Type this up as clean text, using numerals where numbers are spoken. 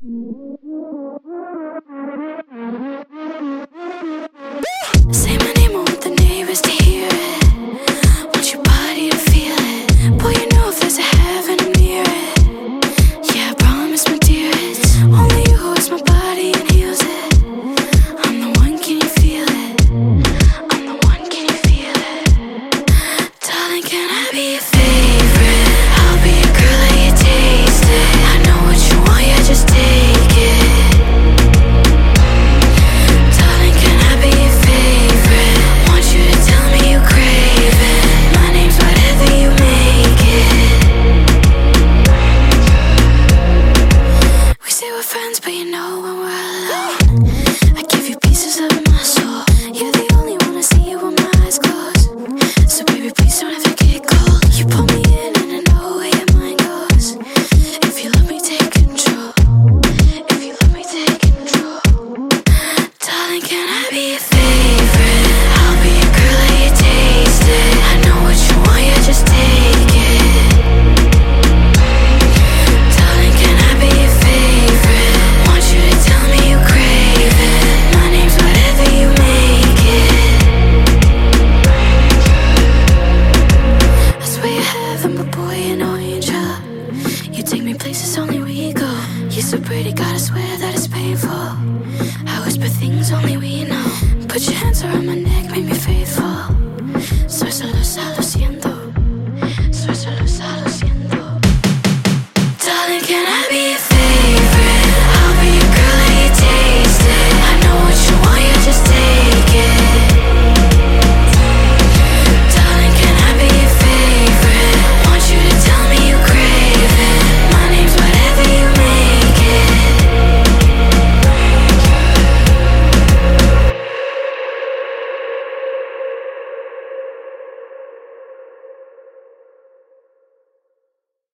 Say my name, I want the neighbors to hear it. Want your body to feel it. Boy, you know if there's a heaven, I'm near it. Yeah, I promise, my dear, it's only you who is my body and heals it. I'm the one, can you feel it? I'm the one, can you feel it? Darling, can I be your favorite? I'll be your girl, let you taste it. I know what you want, yeah, just take it. Darling, can I be your favorite? Want you to tell me you crave it. My name's whatever you make it. We say we're friends, but you know when we're alone, I give you pieces of my soul. You're the only one I see with my eyes closed. So baby, please don't ever get cold. You pull me in and I know where your mind goes. If you let me take control, if you let me take control. Darling, can I be your favorite? I'll be your girl, let you taste it. I know what you want, yeah, just take it. Darling, can I be your favorite? Want you to tell me you crave it. My name's whatever you make it. I swear you're heaven, but boy, you're no angel. You take me places only we go. You're so pretty, gotta swear that it's painful. I whisper things only we know. Put your hands around my neck, make me faithful. Soy solo,